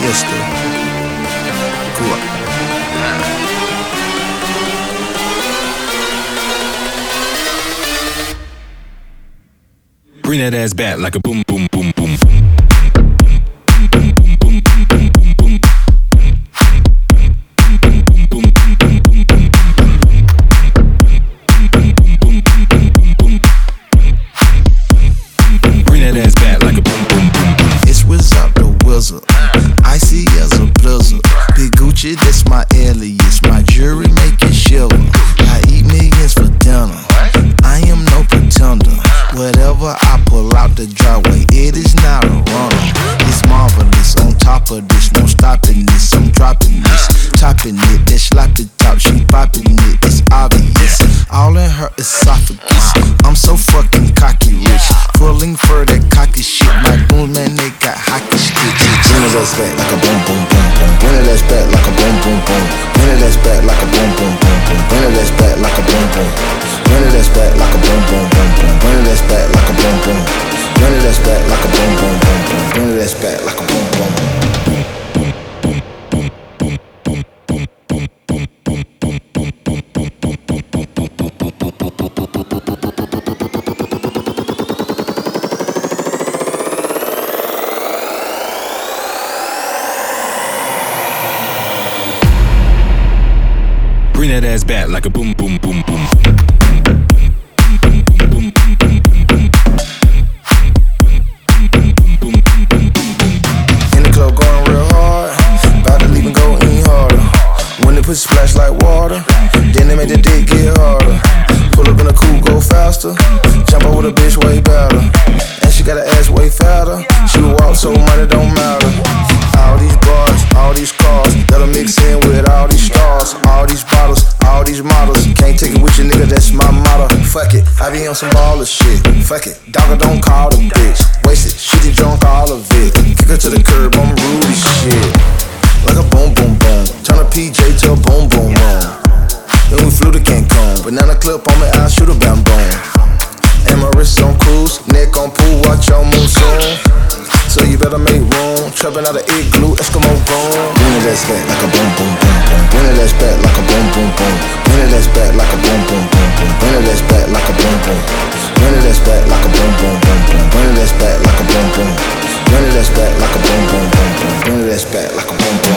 Mister. Cool. Bring that ass back like a boom, boom, boom, boom. Bring that ass back like a boom, boom, boom. It's Wizard the Wizard, icy as a blizzard. Big Gucci, that's my alias. My jewelry make it shiver. I eat millions for dinner. I am no pretender. Whatever I pull out the driveway, it is not a runner. It's marvelous. On top of this, no stopping this. I'm dropping this, topping it. That sloppy top, she popping it. It's obvious. All in her esophagus. I'm so fucking cocky rich. Pulling for that cocky shit. My boom man, they got hockey sticks. Bring that ass back like a boom, boom, boom, boom. Bring that ass back like a boom, boom, boom. Bring that ass back like a boom, boom, boom, boom. Bring that ass back like a boom, boom. Bring that ass back like a boom, boom, boom, boom. Bring that ass back like a boom, boom. Bring that ass back like a boom, boom, boom, boom. Bring that ass back like a boom, boom. Bring that ass back like a boom, boom, boom, boom. In the club going real hard, about to leave and go any harder. When they pussy splash like water, then they make the dick get harder. Pull up in a coupe, go faster. Jump out with a bitch way better. And she got her ass way fatter. She walk so money don't matter. All these bars, all these cars, that'll mix in with all these stars. All these bottles, all these models. Can't take it with you, nigga, that's my motto. Fuck it, I be on some baller shit. Fuck it, dogger don't call the bitch. Wasted, shitty drunk, all of it. Kick her to the curb, I'm rude as shit. Like a boom, boom, boom. Turn a PJ to a boom, boom, boom. Then we flew to Cancun. Banana clip on me, I'll shoot a bam, boom. And my wrist on cruise, neck on pool, watch your moon soon. So you better make room. Trapping out of igloo, Eskimo gone. Bring that ass back like a boom, boom, boom, boom. Bring that ass back like a boom, boom, boom. Bring that ass back like a boom, boom, boom, boom. Bring that ass back like a boom, boom. Bring that ass back like a boom, boom, boom, boom. Bring that ass back like a boom, boom. Bring that ass back like a boom, boom, boom, boom. Bring that ass back like a boom, boom.